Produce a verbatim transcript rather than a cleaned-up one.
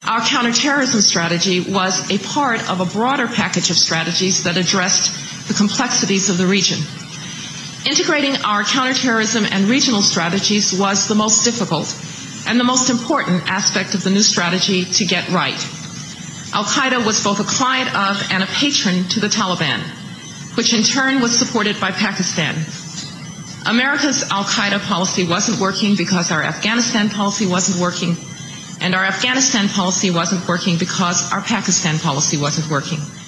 Our counterterrorism strategy was a part of a broader package of strategies that addressed the complexities of the region. Integrating our counterterrorism and regional strategies was the most difficult and the most important aspect of the new strategy to get right. Al-Qaeda was both a client of and a patron to the Taliban, which in turn was supported by Pakistan. America's Al-Qaeda policy wasn't working because our Afghanistan policy wasn't working, and our Afghanistan policy wasn't working because our Pakistan policy wasn't working.